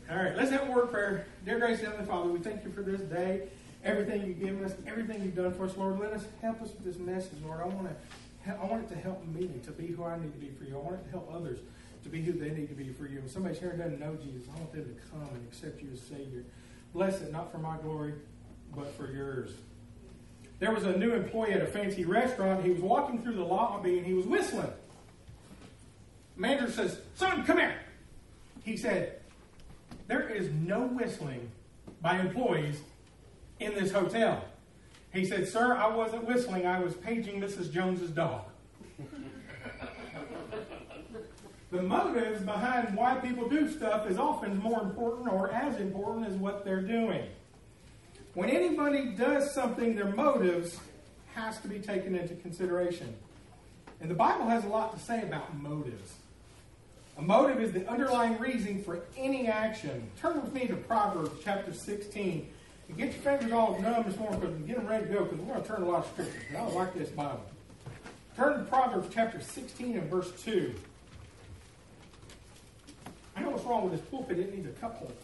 All right, let's have a word of prayer. Dear gracious Heavenly Father, we thank you for this day, everything you've given us, everything you've done for us, Lord. Let us help us with this message, Lord. I want it to help me to be who I need to be for you. I want it to help others to be who they need to be for you. When somebody's here and doesn't know Jesus, I want them to come and accept you as Savior. Bless it, not for my glory, but for yours. There was a new employee at a fancy restaurant. He was walking through the lobby and he was whistling. The manager says, "Son, come here." He said, "There is no whistling by employees in this hotel." He said, "Sir, I wasn't whistling. I was paging Mrs. Jones's dog." The motives behind why people do stuff is often more important or as important as what they're doing. When anybody does something, their motives has to be taken into consideration. And the Bible has a lot to say about motives. A motive is the underlying reason for any action. Turn with me to Proverbs chapter 16. And get your fingers all numb this morning because we're getting ready to go because we're going to turn a lot of scriptures. I like this Bible. Turn to Proverbs chapter 16 and verse 2. I know what's wrong with this pulpit. It needs a cup holder.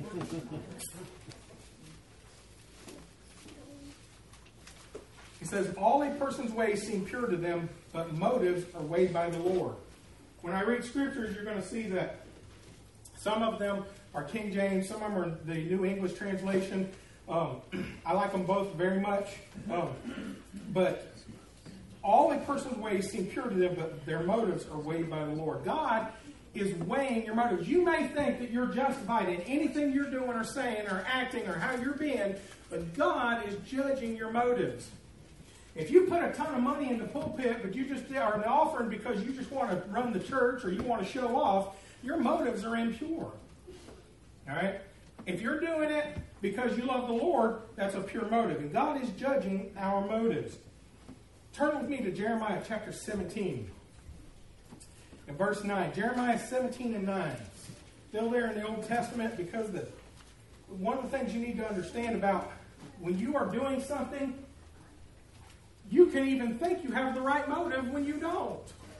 He says, "All a person's ways seem pure to them, but motives are weighed by the Lord." When I read scriptures, you're going to see that some of them are King James, some of them are the New English translation. I like them both very much. But all a person's ways seem pure to them, but their motives are weighed by the Lord. God is weighing your motives. You may think that you're justified in anything you're doing or saying or acting or how you're being, but God is judging your motives. If you put a ton of money in the pulpit, but you just are an offering because you just want to run the church or you want to show off, your motives are impure. All right? If you're doing it because you love the Lord, that's a pure motive. And God is judging our motives. Turn with me to Jeremiah chapter 17. And verse 9. Jeremiah 17 and 9. Still there in the Old Testament because one of the things you need to understand about when you are doing something, you can even think you have the right motive when you don't.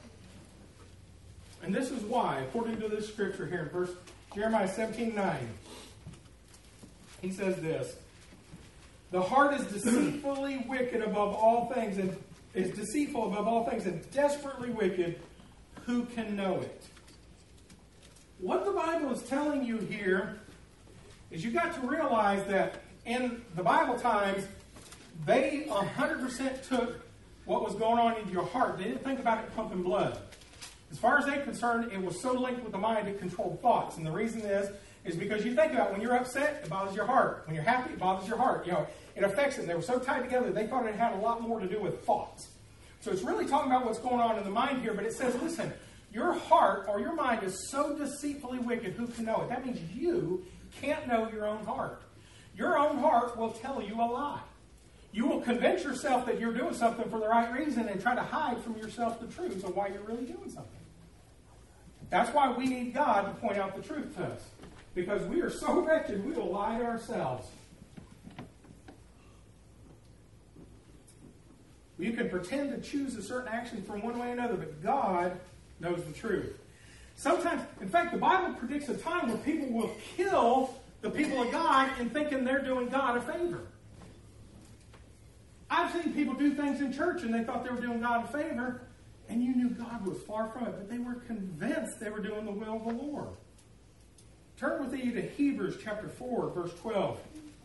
And this is why, according to this scripture here in Jeremiah 17:9, he says this: "The heart is deceitfully wicked above all things, and is deceitful above all things, and desperately wicked. Who can know it?" What the Bible is telling you here is you got to realize that in the Bible times, they 100% took what was going on in your heart. They didn't think about it pumping blood. As far as they're concerned, it was so linked with the mind it controlled thoughts. And the reason is because you think about it, when you're upset, it bothers your heart. When you're happy, it bothers your heart. You know, it affects it. They were so tied together, they thought it had a lot more to do with thoughts. So it's really talking about what's going on in the mind here, but it says, listen, your heart or your mind is so deceitfully wicked, who can know it? That means you can't know your own heart. Your own heart will tell you a lie. You will convince yourself that you're doing something for the right reason and try to hide from yourself the truth of why you're really doing something. That's why we need God to point out the truth to us. Because we are so wretched, we will lie to ourselves. You can pretend to choose a certain action from one way or another, but God knows the truth. Sometimes, in fact, the Bible predicts a time where people will kill the people of God in thinking they're doing God a favor. I've seen people do things in church and they thought they were doing God a favor, and you knew God was far from it, but they were convinced they were doing the will of the Lord. Turn with me to Hebrews chapter 4, verse 12.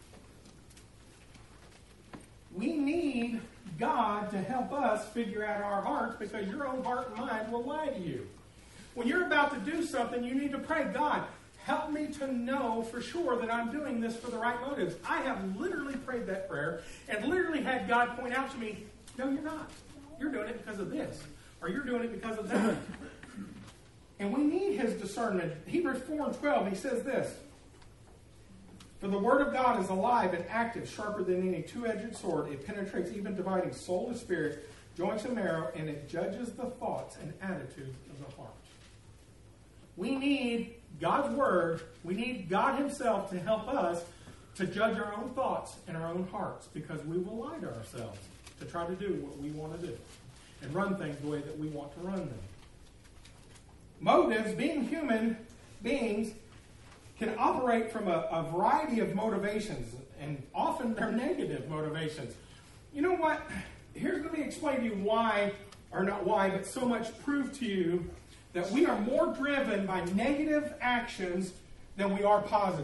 We need God to help us figure out our hearts because your own heart and mind will lie to you. When you're about to do something, you need to pray, God, help me to know for sure that I'm doing this for the right motives. I have literally prayed that prayer and literally had God point out to me, no, you're not. You're doing it because of this. Or you're doing it because of that. And we need his discernment. Hebrews 4 and 12, he says this: "For the word of God is alive and active, sharper than any two-edged sword. It penetrates even dividing soul and spirit, joints and marrow, and it judges the thoughts and attitudes of the heart." We need God's word. We need God himself to help us to judge our own thoughts and our own hearts, because we will lie to ourselves to try to do what we want to do and run things the way that we want to run them. Motives, being human beings, can operate from a variety of motivations, and often they're negative motivations. You know what? Let me explain to you why, or not why, but so much prove to you that we are more driven by negative actions than we are positive.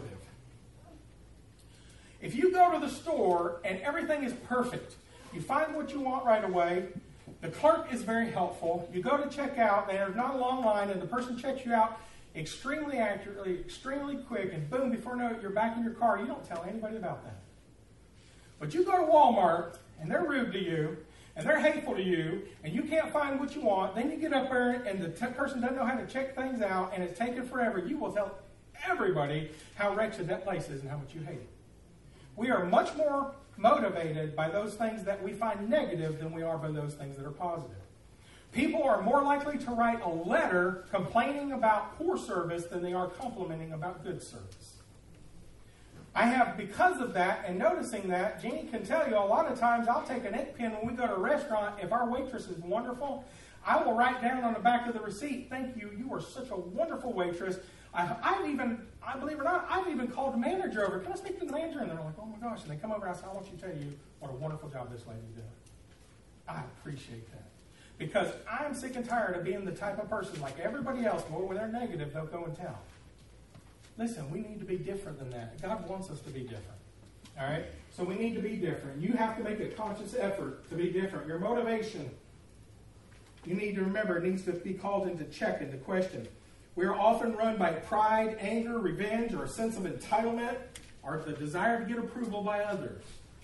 If you go to the store and everything is perfect, you find what you want right away, the clerk is very helpful, you go to check out, there's not a long line, and the person checks you out extremely accurately, extremely quick, and boom, before you know it, you're back in your car. You don't tell anybody about that. But you go to Walmart, and they're rude to you, and they're hateful to you, and you can't find what you want, then you get up there, and the person doesn't know how to check things out, and it's taken forever. You will tell everybody how wretched that place is and how much you hate it. We are much more motivated by those things that we find negative than we are by those things that are positive. People are more likely to write a letter complaining about poor service than they are complimenting about good service. I have, because of that and noticing that, Jeannie can tell you a lot of times I'll take an ink pen when we go to a restaurant. If our waitress is wonderful, I will write down on the back of the receipt, "Thank you, you are such a wonderful waitress." I believe it or not, I've even called the manager over. "Can I speak to the manager?" And they're like, "Oh my gosh." And they come over and I say, "I want you to tell you what a wonderful job this lady's doing." I appreciate that. Because I'm sick and tired of being the type of person like everybody else, but when they're negative, they'll go and tell. Listen, we need to be different than that. God wants us to be different. All right? So we need to be different. You have to make a conscious effort to be different. Your motivation, you need to remember, it needs to be called into check, into question. We are often run by pride, anger, revenge, or a sense of entitlement, or the desire to get approval by others.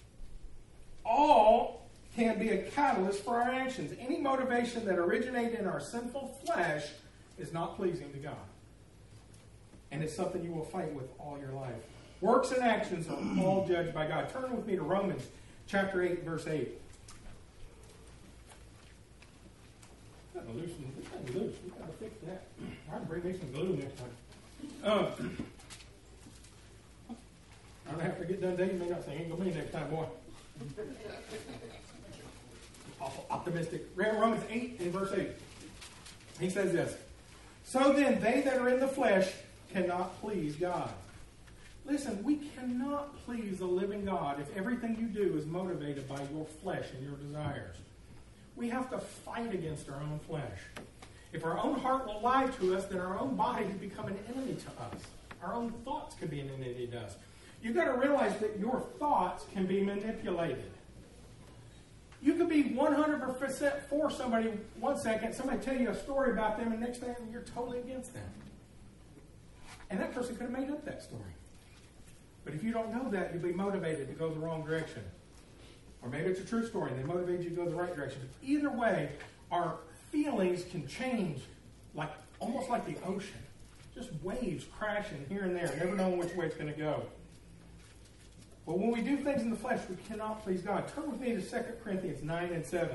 All can be a catalyst for our actions. Any motivation that originates in our sinful flesh is not pleasing to God. And it's something you will fight with all your life. Works and actions are all judged by God. Turn with me to Romans chapter 8, verse 8. We've got to loose. We've got to fix that. I can bring me some glue next time. I don't have to get done dating. You may not say, "Ain't gonna be next time, boy." Awful optimistic. Romans 8 and verse 8. He says this: "So then, they that are in the flesh cannot please God." Listen, we cannot please the living God if everything you do is motivated by your flesh and your desires. We have to fight against our own flesh. If our own heart will lie to us, then our own body can become an enemy to us. Our own thoughts can be an enemy to us. You've got to realize that your thoughts can be manipulated. You could be 100% for somebody one second, somebody tell you a story about them, and next thing you're totally against them. And that person could have made up that story. But if you don't know that, you'll be motivated to go the wrong direction. Or maybe it's a true story and they motivate you to go the right direction. Either way, our feelings can change almost like the ocean. Just waves crashing here and there, never knowing which way it's going to go. But when we do things in the flesh, we cannot please God. Turn with me to 2 Corinthians 9 and 7.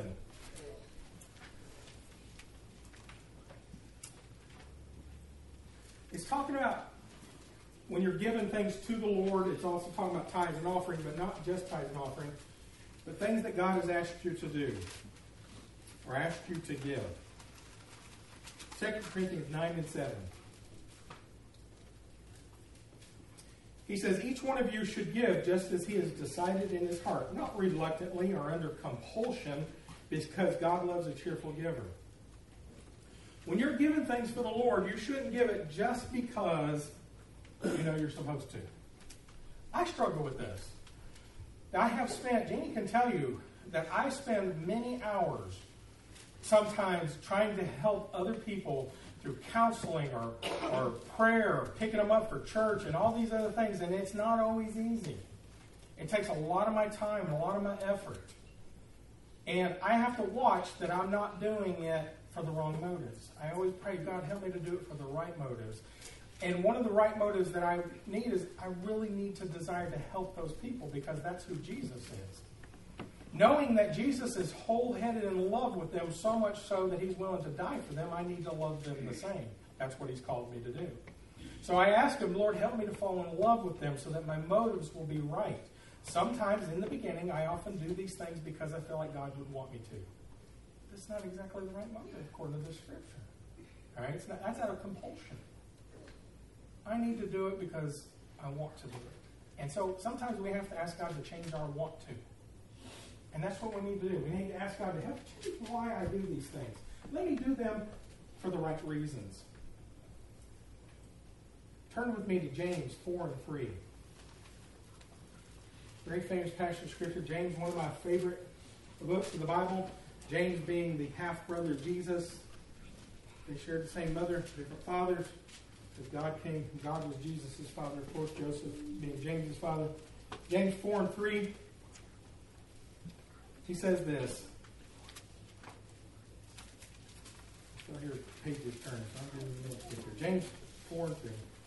It's talking about when you're giving things to the Lord. It's also talking about tithes and offerings, but not just tithes and offerings, but things that God has asked you to do or asked you to give. 2 Corinthians 9 and 7. He says, "Each one of you should give just as he has decided in his heart, not reluctantly or under compulsion, because God loves a cheerful giver." When you're giving things for the Lord, you shouldn't give it just because you know you're supposed to. I struggle with this. I have spent, Jeannie can tell you, that I spend many hours sometimes trying to help other people through counseling or prayer, or picking them up for church and all these other things, and it's not always easy. It takes a lot of my time and a lot of my effort. And I have to watch that I'm not doing it for the wrong motives. I always pray, "God, help me to do it for the right motives." And one of the right motives that I need is I really need to desire to help those people because that's who Jesus is. Knowing that Jesus is wholeheaded in love with them, so much so that he's willing to die for them, I need to love them the same. That's what he's called me to do. So I ask him, "Lord, help me to fall in love with them so that my motives will be right." Sometimes in the beginning, I often do these things because I feel like God would want me to. That's not exactly the right motive according to this scripture. All right? That's out of compulsion. I need to do it because I want to do it. And so sometimes we have to ask God to change our want to. And that's what we need to do. We need to ask God to help change why I do these things. Let me do them for the right reasons. Turn with me to James 4:3. Very famous passage of Scripture. James, one of my favorite books of the Bible. James being the half-brother of Jesus. They shared the same mother, different fathers. God was Jesus' father, of course, Joseph being James' father. James 4:3, he says this. So here, pages turn, so I'm getting a little quicker. James 4:3.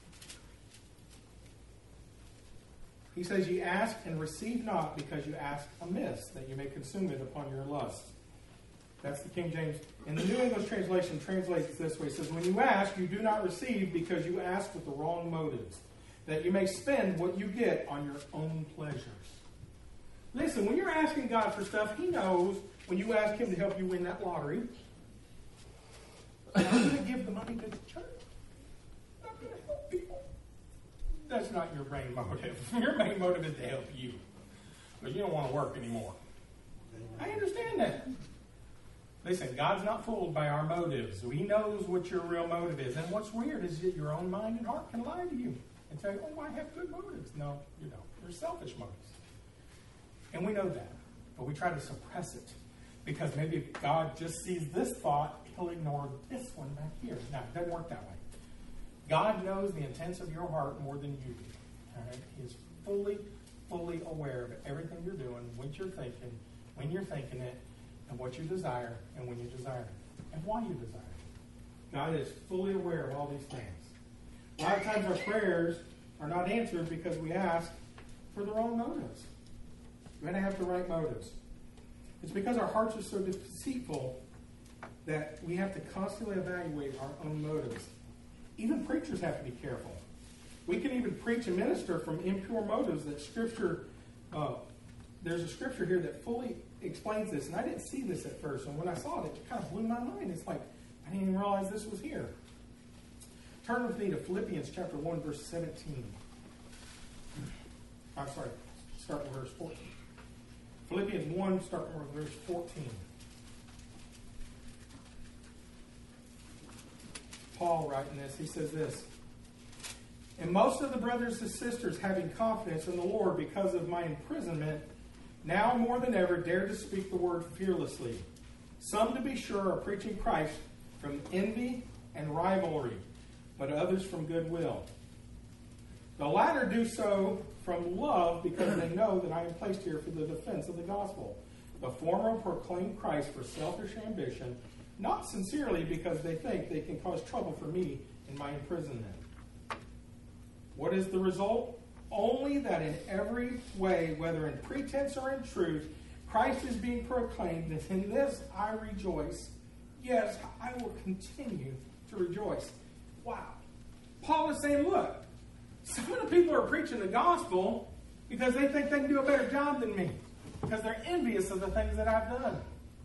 He says, "Ye ask and receive not, because you ask amiss, that you may consume it upon your lust." That's the King James. In the New English translation, translates it this way. It says, "When you ask, you do not receive, because you ask with the wrong motives, that you may spend what you get on your own pleasures." Listen, when you're asking God for stuff, He knows when you ask Him to help you win that lottery, I'm going to give the money to the church. I'm going to help people. That's not your main motive. Your main motive is to help you. But you don't want to work anymore. I understand that. Listen, God's not fooled by our motives. He knows what your real motive is. And what's weird is that your own mind and heart can lie to you and say, "Oh, I have good motives." No, you don't. They're selfish motives. And we know that. But we try to suppress it. Because maybe if God just sees this thought, He'll ignore this one back here. No, it doesn't work that way. God knows the intents of your heart more than you do. All right? He is fully aware of everything you're doing, what you're thinking, when you're thinking it, and what you desire, and when you desire it, and why you desire it. God is fully aware of all these things. A lot of times our prayers are not answered because we ask for the wrong motives. We're going to have the right motives. It's because our hearts are so deceitful that we have to constantly evaluate our own motives. Even preachers have to be careful. We can even preach and minister from impure motives that Scripture, there's a Scripture here that fully explains this, and I didn't see this at first, and when I saw it, it kind of blew my mind. It's like, I didn't even realize this was here. Turn with me to Philippians chapter 1, verse 17. I'm sorry, start with verse 14. Philippians 1, starting with verse 14. Paul writing this, he says this, "And most of the brothers and sisters, having confidence in the Lord because of my imprisonment, now more than ever dare to speak the word fearlessly. Some, to be sure, are preaching Christ from envy and rivalry, but others from goodwill. The latter do so from love, because they know that I am placed here for the defense of the gospel. The former proclaim Christ for selfish ambition, not sincerely, because they think they can cause trouble for me in my imprisonment. What is the result? Only that in every way, whether in pretense or in truth, Christ is being proclaimed, and in this I rejoice. Yes, I will continue to rejoice." Wow. Paul is saying, look, some of the people are preaching the gospel because they think they can do a better job than me, because they're envious of the things that I've done.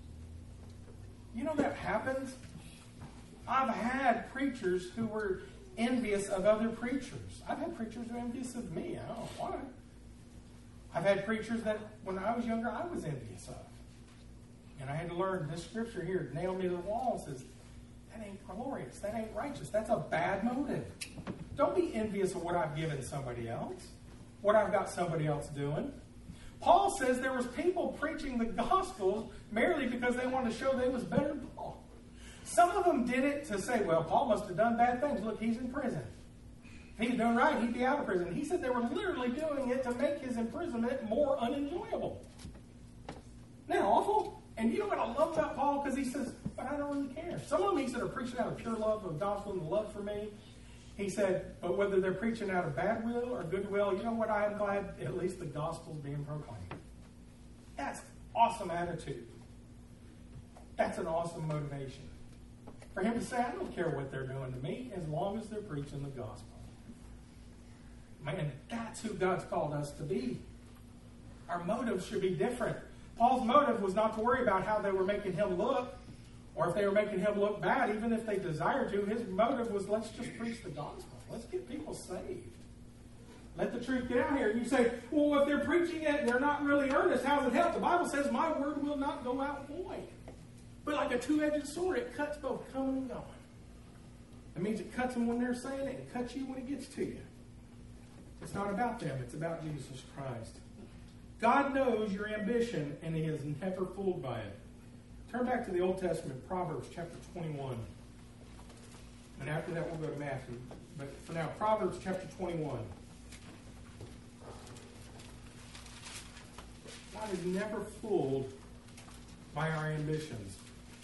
You know that happens? I've had preachers who were envious of other preachers. I've had preachers who are envious of me. I don't know why. I've had preachers that when I was younger, I was envious of. And I had to learn this scripture here, nailed me to the wall, says, that ain't glorious. That ain't righteous. That's a bad motive. Don't be envious of what I've given somebody else, what I've got somebody else doing. Paul says there was people preaching the gospel merely because they wanted to show they was better than Paul. Some of them did it to say, well, Paul must have done bad things. Look, he's in prison. If he's done right, he'd be out of prison. He said they were literally doing it to make his imprisonment more unenjoyable. Isn't that awful? And you know what I love about Paul? Because he says, but I don't really care. Some of them, he said, are preaching out of pure love of the gospel and love for me. He said, but whether they're preaching out of bad will or good will, you know what? I am glad at least the gospel's being proclaimed. That's awesome attitude. That's an awesome motivation. For him to say, I don't care what they're doing to me as long as they're preaching the gospel. Man, that's who God's called us to be. Our motives should be different. Paul's motive was not to worry about how they were making him look Or if they were making him look bad, even if they desired to, his motive was, let's just preach the gospel. Let's get people saved. Let the truth get out here. And you say, well, if they're preaching it and they're not really earnest, how does it help? The Bible says, my word will not go out void. But like a two-edged sword, it cuts both coming and going. That means it cuts them when they're saying it. It cuts you when it gets to you. It's not about them. It's about Jesus Christ. God knows your ambition, and he is never fooled by it. Turn back to the Old Testament, Proverbs chapter 21. And after that, we'll go to Matthew. But for now, Proverbs chapter 21. God is never fooled by our ambitions.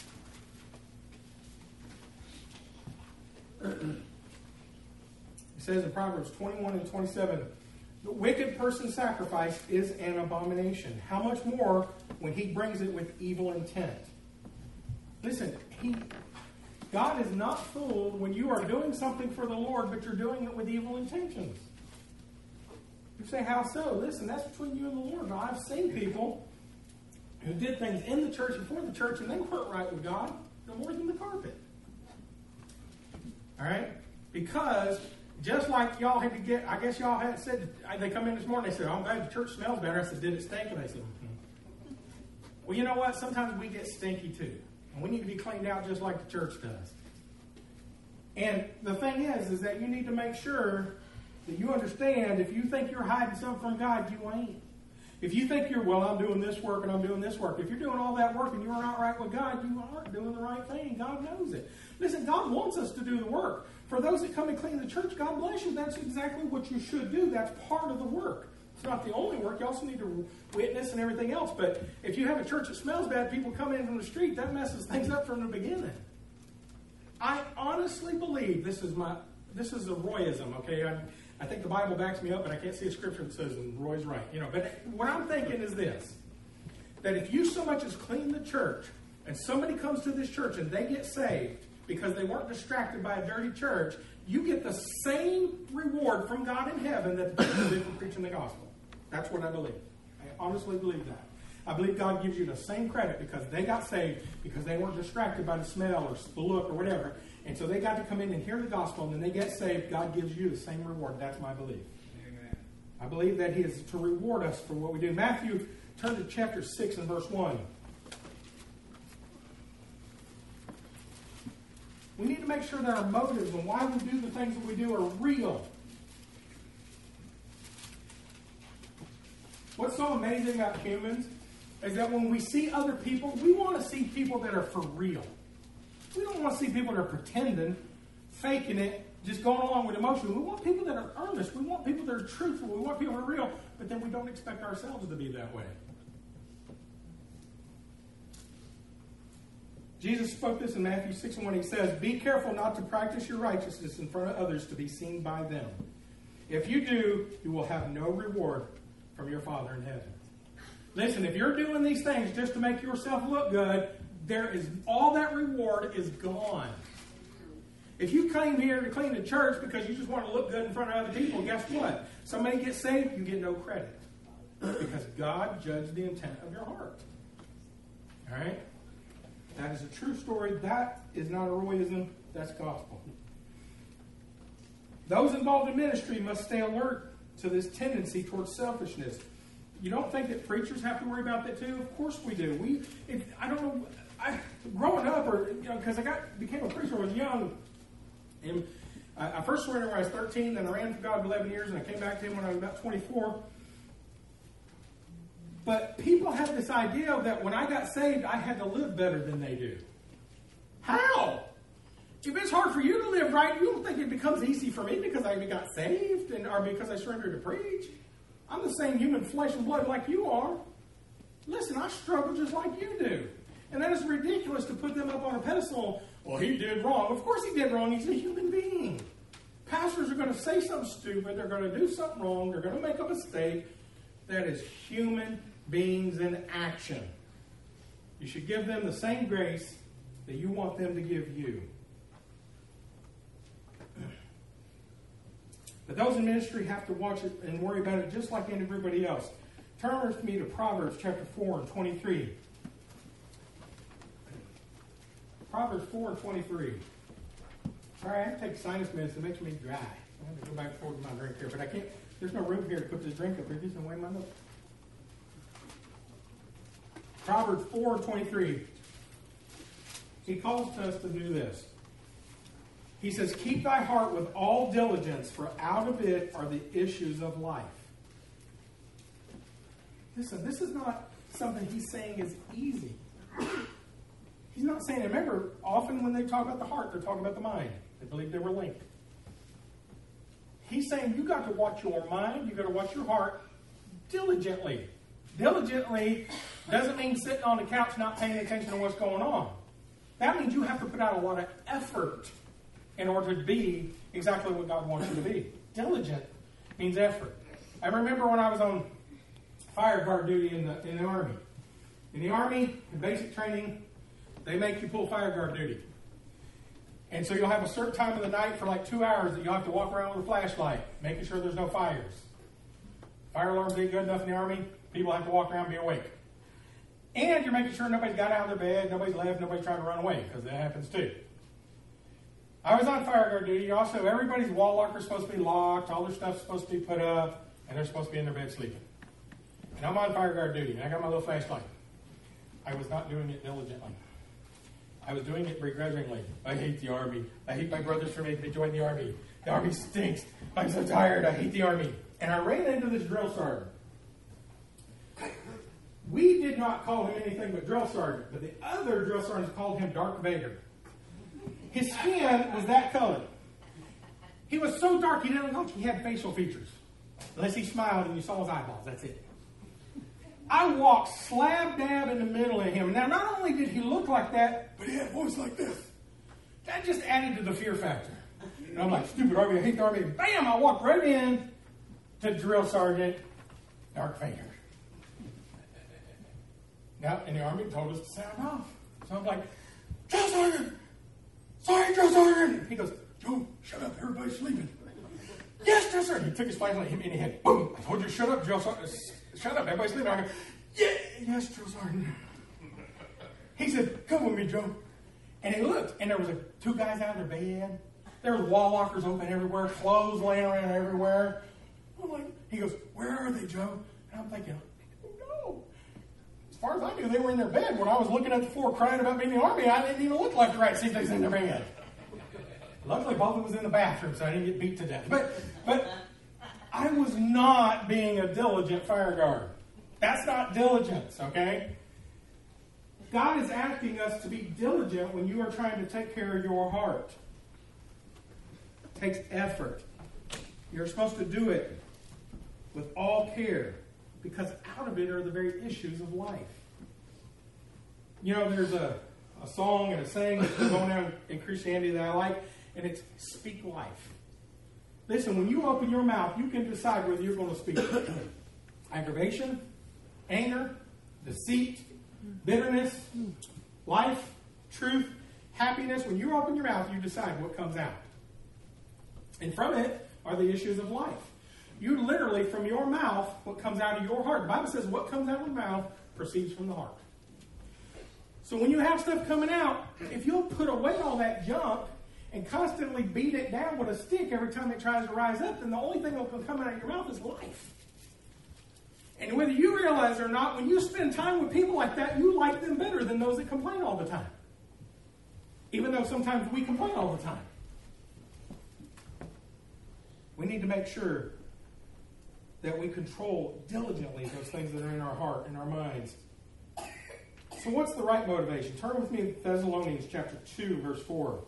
It says in Proverbs 21 and 27, the wicked person's sacrifice is an abomination. How much more when he brings it with evil intent? Listen, God is not fooled when you are doing something for the Lord, but you're doing it with evil intentions. You say, how so? Listen, that's between you and the Lord. Now, I've seen people who did things in the church and for the church, and they weren't right with God no more than the carpet. All right? Because just like y'all had to get, I guess y'all had said, they come in this morning, they said, oh, I'm glad the church smells better. I said, did it stink? And they said, Well, you know what? Sometimes we get stinky too. And we need to be cleaned out just like the church does. And the thing is that you need to make sure that you understand, if you think you're hiding something from God, you ain't. If you think you're, well, I'm doing this work and I'm doing this work. If you're doing all that work and you're not right with God, you aren't doing the right thing. God knows it. Listen, God wants us to do the work. For those that come and clean the church, God bless you. That's exactly what you should do. That's part of the work. It's not the only work. You also need to witness and everything else. But if you have a church that smells bad, people come in from the street, that messes things up from the beginning. I honestly believe, this is a Royism, okay? I think the Bible backs me up, and I can't see a scripture that says, and Roy's right. But what I'm thinking is this, that if you so much as clean the church, and somebody comes to this church and they get saved because they weren't distracted by a dirty church, you get the same reward from God in heaven that the people did for preaching the gospel. That's what I believe. I honestly believe that. I believe God gives you the same credit because they got saved, because they weren't distracted by the smell or the look or whatever. And so they got to come in and hear the gospel, and then they get saved. God gives you the same reward. That's my belief. Amen. I believe that he is to reward us for what we do. Matthew, turn to chapter 6 and verse 1. We need to make sure that our motives and why we do the things that we do are real. What's so amazing about humans is that when we see other people, we want to see people that are for real. We don't want to see people that are pretending, faking it, just going along with emotion. We want people that are earnest. We want people that are truthful. We want people that are real, but then we don't expect ourselves to be that way. Jesus spoke this in Matthew 6 and 1. He says, be careful not to practice your righteousness in front of others to be seen by them. If you do, you will have no reward from your Father in heaven. Listen, if you're doing these things just to make yourself look good, all that reward is gone. If you came here to clean the church because you just want to look good in front of other people, guess what? Somebody gets saved, you get no credit. Because God judged the intent of your heart. All right? That is a true story. That is not a Royism. That's gospel. Those involved in ministry must stay alert to this tendency towards selfishness. You don't think that preachers have to worry about that too? Of course we do. Growing up, because became a preacher when I was young, and I first surrendered when I was 13, then I ran for God for 11 years, and I came back to him when I was about 24. But people have this idea that when I got saved, I had to live better than they do. How? If it's hard for you to live right, you don't think it becomes easy for me because I got saved or because I surrendered to preach. I'm the same human flesh and blood like you are. Listen, I struggle just like you do. And that is ridiculous to put them up on a pedestal. Well, he did wrong. Of course he did wrong. He's a human being. Pastors are going to say something stupid. They're going to do something wrong. They're going to make a mistake. That is human beings in action. You should give them the same grace that you want them to give you. But those in ministry have to watch it and worry about it just like everybody else. Turn with me to Proverbs chapter 4 and 23. Proverbs 4:23. Sorry, I have to take sinus medicine. It makes me dry. I have to go back and forth to my drink here, but I can't. There's no room here to put this drink up here. Just away my notes. Proverbs 4:23. He calls to us to do this. He says, "Keep thy heart with all diligence, for out of it are the issues of life." Listen, this is not something he's saying is easy. He's not saying, remember, often when they talk about the heart, they're talking about the mind. They believe they were linked. He's saying you got to watch your mind, you got to watch your heart diligently. Diligently doesn't mean sitting on the couch not paying attention to what's going on. That means you have to put out a lot of effort in order to be exactly what God wants you to be. Diligent means effort. I remember when I was on fire guard duty in the Army. In the Army, in basic training, they make you pull fire guard duty. And so you'll have a certain time of the night for like 2 hours that you'll have to walk around with a flashlight, making sure there's no fires. Fire alarms ain't good enough in the Army. People have to walk around and be awake. And you're making sure nobody's got out of their bed, nobody's left, nobody's trying to run away, because that happens too. I was on fire guard duty. Also, everybody's wall locker's supposed to be locked, all their stuff's supposed to be put up, and they're supposed to be in their bed sleeping. And I'm on fire guard duty, and I got my little flashlight. I was not doing it diligently. I was doing it begrudgingly. I hate the Army. I hate my brothers for making me join the Army. The Army stinks. I'm so tired. I hate the Army. And I ran into this drill sergeant. We did not call him anything but drill sergeant, but the other drill sergeants called him Darth Vader. His skin was that color. He was so dark he didn't look like he had facial features. Unless he smiled and you saw his eyeballs. That's it. I walked slab dab in the middle of him. Now, not only did he look like that, but he had a voice like this. That just added to the fear factor. And I'm like, stupid Army, I hate the Army. Bam! I walked right in to Drill Sergeant Darth Vader. Now, and the Army told us to sound off. So I'm like, Drill Sergeant! Sorry, Drill Sergeant! He goes, Joe, shut up, everybody's sleeping. Yes, Drill Sergeant! He took his flashlight, hit me in the head. Boom! I told you, shut up, Drill Sergeant. Shut up, everybody's sleeping. I go, yeah, yes, Drill Sergeant. He said, come with me, Joe. And he looked, and there was two guys out of their bed. There were wall lockers open everywhere, clothes laying around everywhere. I'm like, he goes, where are they, Joe? And I'm thinking, no. As far as I knew, they were in their bed. When I was looking at the floor crying about being in the Army, I didn't even look left or right to see if they was in their bed. Luckily, both of them was in the bathroom, so I didn't get beat to death. But I was not being a diligent fire guard. That's not diligence, okay? God is asking us to be diligent when you are trying to take care of your heart. It takes effort. You're supposed to do it with all care, because out of it are the very issues of life. You know, there's a song and a saying that's going on in Christianity that I like, and it's speak life. Listen, when you open your mouth, you can decide whether you're going to speak aggravation, anger, deceit, bitterness, life, truth, happiness. When you open your mouth, you decide what comes out. And from it are the issues of life. You literally, from your mouth, what comes out of your heart. The Bible says what comes out of the mouth proceeds from the heart. So when you have stuff coming out, if you'll put away all that junk and constantly beat it down with a stick every time it tries to rise up, then the only thing that will come out of your mouth is life. And whether you realize it or not, when you spend time with people like that, you like them better than those that complain all the time. Even though sometimes we complain all the time. We need to make sure that we control diligently those things that are in our heart, in our minds. So what's the right motivation? Turn with me to Thessalonians chapter 2, verse 4.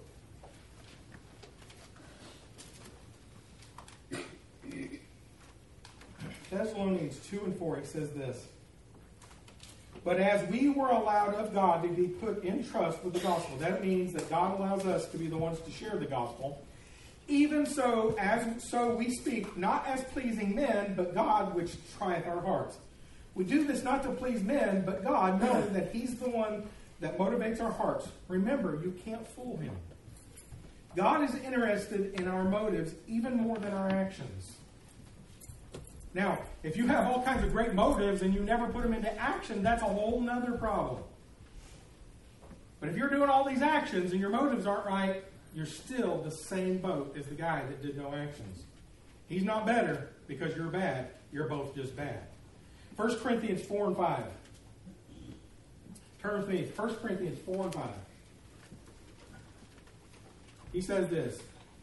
Thessalonians 2 and 4, it says this. But as we were allowed of God to be put in trust with the gospel, that means that God allows us to be the ones to share the gospel. Even so, we speak, not as pleasing men, but God which trieth our hearts. We do this not to please men, but God, knowing that He's the one that motivates our hearts. Remember, you can't fool Him. God is interested in our motives even more than our actions. Now, if you have all kinds of great motives and you never put them into action, that's a whole nother problem. But if you're doing all these actions and your motives aren't right, you're still the same boat as the guy that did no actions. He's not better because you're bad. You're both just bad. 1 Corinthians 4 and 5. Turn with me. 1 Corinthians 4 and 5. He says this.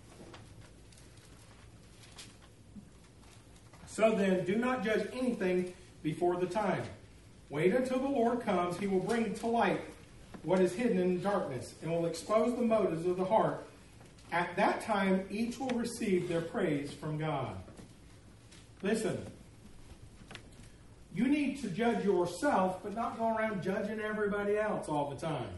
So then, do not judge anything before the time. Wait until the Lord comes. He will bring to light what is hidden in darkness and will expose the motives of the heart. At that time, each will receive their praise from God. Listen, you need to judge yourself, but not go around judging everybody else all the time.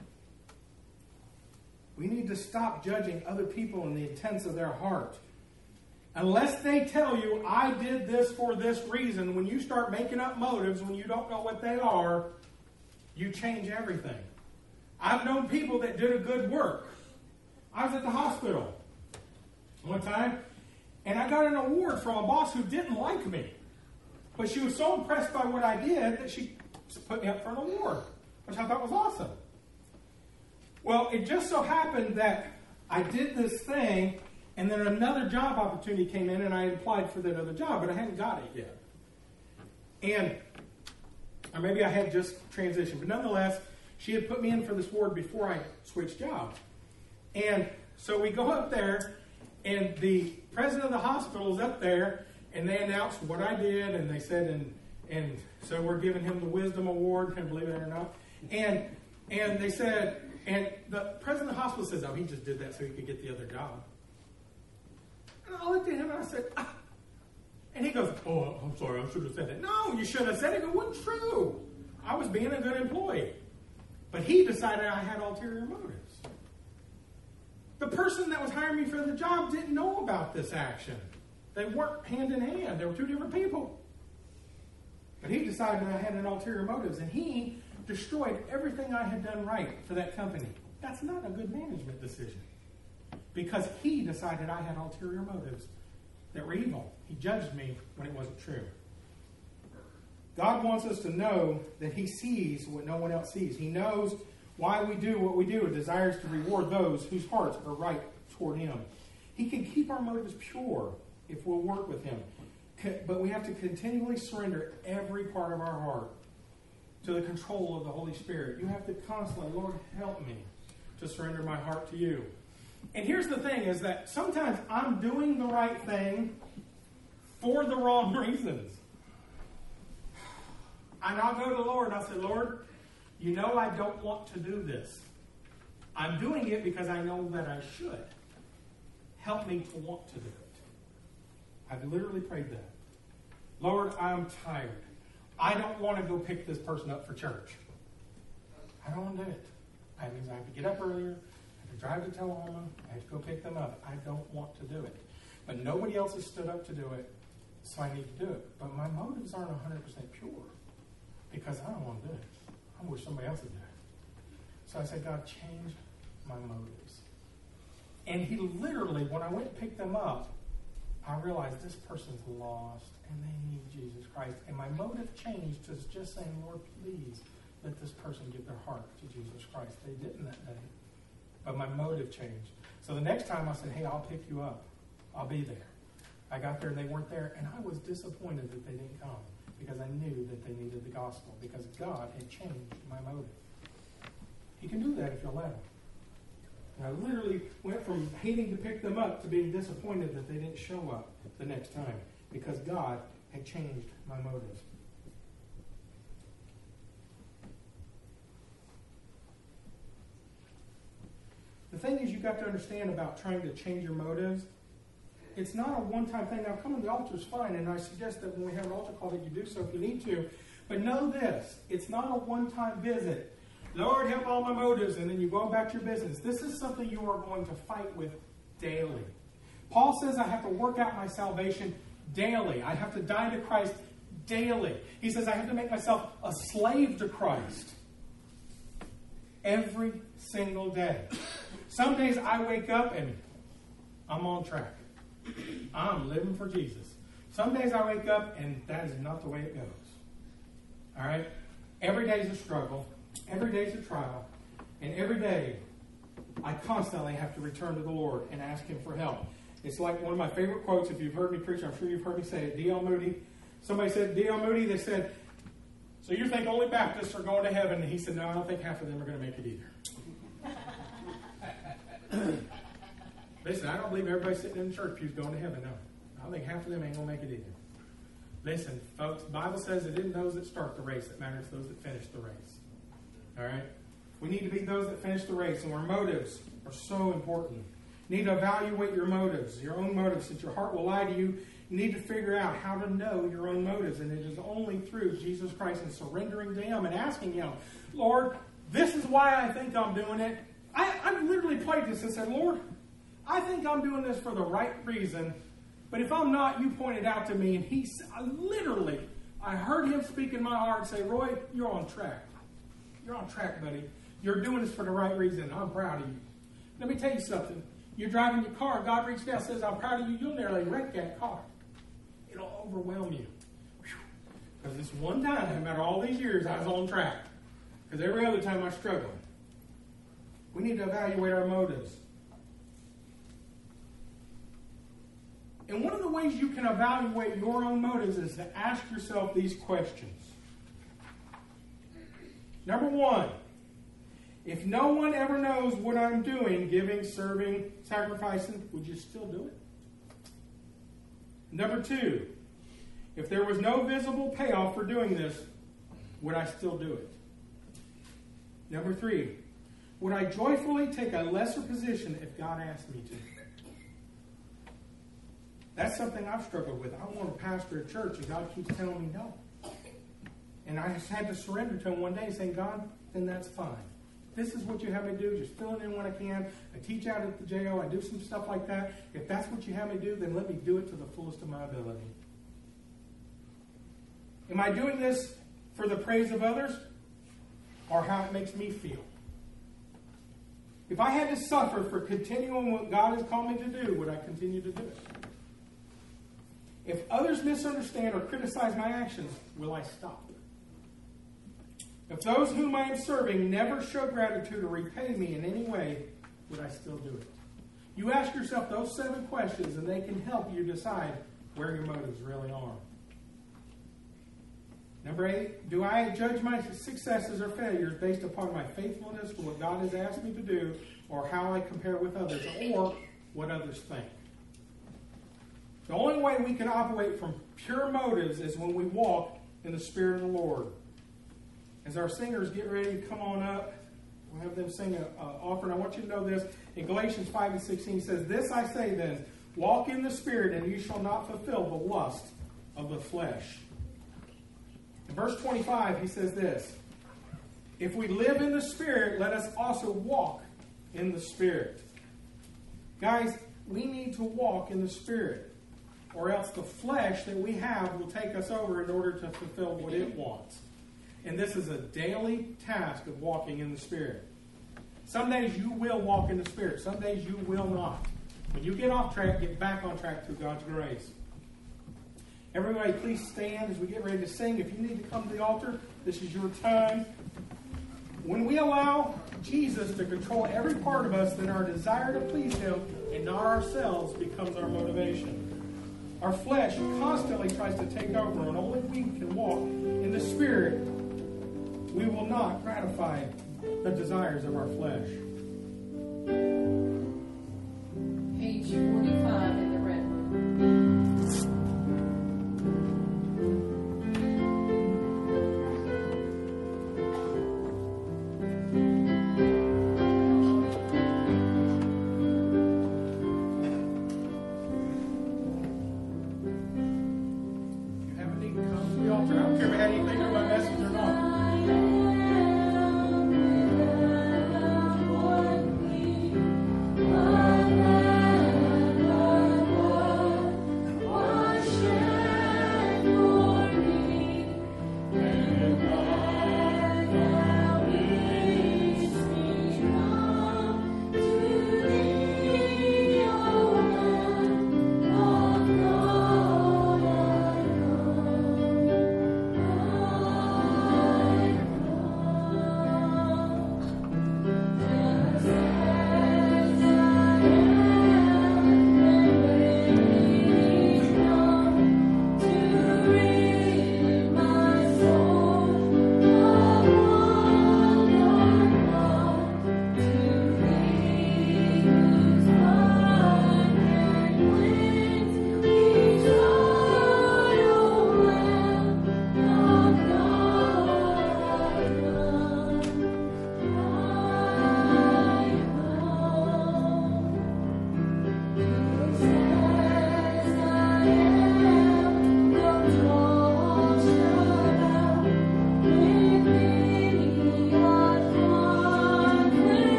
We need to stop judging other people in the intents of their heart. Unless they tell you, I did this for this reason, when you start making up motives when you don't know what they are, you change everything. I've known people that did a good work. I was at the hospital one time, and I got an award from a boss who didn't like me. But she was so impressed by what I did that she put me up for an award, which I thought was awesome. Well, it just so happened that I did this thing, and then another job opportunity came in, and I applied for that other job, but I hadn't got it yet. Or maybe I had just transitioned. But nonetheless, she had put me in for this award before I switched jobs. And so we go up there, and the president of the hospital is up there, and they announced what I did, and they said, and so we're giving him the Wisdom Award, can you believe it or not? And they said, and the president of the hospital says, oh, he just did that so he could get the other job. And I looked at him and I said, ah. And he goes, oh, I'm sorry, I should have said that. No, you shouldn't have said it. It wasn't true. I was being a good employee. But he decided I had ulterior motives. The person that was hiring me for the job didn't know about this action. They weren't hand in hand. They were two different people. But he decided I had an ulterior motives, and he destroyed everything I had done right for that company. That's not a good management decision. Because he decided I had ulterior motives that were evil. He judged me when it wasn't true. God wants us to know that he sees what no one else sees. He knows why we do what we do and desires to reward those whose hearts are right toward him. He can keep our motives pure if we'll work with him. But we have to continually surrender every part of our heart to the control of the Holy Spirit. You have to constantly, Lord, help me to surrender my heart to you. And here's the thing, is that sometimes I'm doing the right thing for the wrong reasons. And I'll go to the Lord and I'll say, Lord, you know I don't want to do this. I'm doing it because I know that I should. Help me to want to do it. I've literally prayed that. Lord, I'm tired. I don't want to go pick this person up for church. I don't want to do it. That means I have to get up earlier. I have to drive to Tullahoma. I have to go pick them up. I don't want to do it. But nobody else has stood up to do it, so I need to do it. But my motives aren't 100% pure because I don't want to do it. I wish somebody else would do it. So I said, God, change my motives. And he literally, when I went and picked them up, I realized this person's lost and they need Jesus Christ. And my motive changed to just saying, Lord, please let this person give their heart to Jesus Christ. They didn't that day. But my motive changed. So the next time I said, hey, I'll pick you up. I'll be there. I got there and they weren't there. And I was disappointed that they didn't come because I knew that they needed the gospel because God had changed my motive. He can do that if you'll let him. And I literally went from hating to pick them up to being disappointed that they didn't show up the next time because God had changed my motives. The thing is, you've got to understand about trying to change your motives. It's not a one-time thing. Now, coming to the altar is fine, and I suggest that when we have an altar call that you do so if you need to. But know this, it's not a one-time visit. Lord, help all my motives, and then you go about your business. This is something you are going to fight with daily. Paul says I have to work out my salvation daily. I have to die to Christ daily. He says I have to make myself a slave to Christ every single day. Some days I wake up and I'm on track. I'm living for Jesus. Some days I wake up and that is not the way it goes. All right? Every day is a struggle. Every day is a trial. And every day, I constantly have to return to the Lord and ask Him for help. It's like one of my favorite quotes. If you've heard me preach, I'm sure you've heard me say it. D.L. Moody. Somebody said, D.L. Moody, they said, so you think only Baptists are going to heaven? And he said, no, I don't think half of them are going to make it either. Listen, I don't believe everybody sitting in the church pew is going to heaven. No. I don't think half of them ain't going to make it either. Listen, folks, the Bible says it isn't those that start the race that matters, those that finish the race. All right? We need to be those that finish the race, and our motives are so important. You need to evaluate your motives, your own motives, since your heart will lie to you. You need to figure out how to know your own motives, and it is only through Jesus Christ and surrendering to Him and asking Him, Lord, this is why I think I'm doing it. I literally prayed this and said, Lord, I think I'm doing this for the right reason, but if I'm not, you pointed out to me, and I heard Him speak in my heart and say, Roy, you're on track. You're on track, buddy. You're doing this for the right reason. I'm proud of you. Let me tell you something. You're driving your car. God reached out and says, I'm proud of you. You'll nearly wreck that car. It'll overwhelm you. Because this one time, no matter all these years, I was on track. Because every other time I struggled. We need to evaluate our motives. And one of the ways you can evaluate your own motives is to ask yourself these questions. Number one, if no one ever knows what I'm doing, giving, serving, sacrificing, would you still do it? Number two, if there was no visible payoff for doing this, would I still do it? Number three, would I joyfully take a lesser position if God asked me to? That's something I've struggled with. I want to pastor a church, and God keeps telling me no. And I just had to surrender to Him one day, saying, God, then that's fine. This is what you have me do. Just fill it in when I can. I teach out at the jail. I do some stuff like that. If that's what you have me do, then let me do it to the fullest of my ability. Am I doing this for the praise of others or how it makes me feel? If I had to suffer for continuing what God has called me to do, would I continue to do it? If others misunderstand or criticize my actions, will I stop? If those whom I am serving never show gratitude or repay me in any way, would I still do it? You ask yourself those 7 questions, and they can help you decide where your motives really are. Number 8, do I judge my successes or failures based upon my faithfulness to what God has asked me to do, or how I compare with others, or what others think? The only way we can operate from pure motives is when we walk in the Spirit of the Lord. As our singers get ready to come on up, we'll have them sing an offering. I want you to know this. In Galatians 5:16 says, this I say then, walk in the Spirit, and you shall not fulfill the lust of the flesh. In verse 25, he says this, if we live in the Spirit, let us also walk in the Spirit. Guys, we need to walk in the Spirit, or else the flesh that we have will take us over in order to fulfill what it wants. And this is a daily task of walking in the Spirit. Some days you will walk in the Spirit. Some days you will not. When you get off track, get back on track through God's grace. Everybody, please stand as we get ready to sing. If you need to come to the altar, this is your time. When we allow Jesus to control every part of us, then our desire to please Him and not ourselves becomes our motivation. Our flesh constantly tries to take over, and only we can walk in the Spirit. We will not gratify the desires of our flesh. Page 45 in the red book. If you have a need to come to the altar, I don't care if I had anything on my message or not.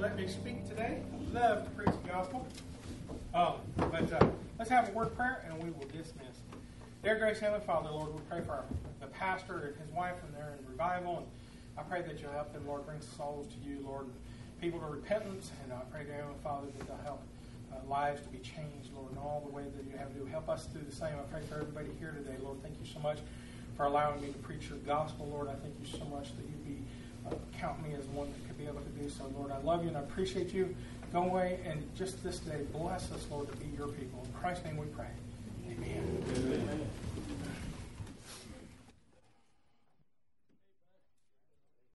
let me speak today. I love to preach the gospel. Let's have a word of prayer and we will dismiss. Dear gracious Heavenly Father, Lord, we pray for the pastor and his wife when they're in revival. And I pray that you'll help them, Lord, bring souls to you, Lord, people to repentance. And I pray, dear Heavenly Father, that they'll help lives to be changed, Lord, in all the way that you have to do. Help us do the same. I pray for everybody here today, Lord. Thank you so much for allowing me to preach your gospel, Lord. I thank you so much that you be count me as one that could be able to do so, Lord. I love you and I appreciate you. Go away and just this day bless us, Lord, to be your people. In Christ's name we pray. Amen. Amen.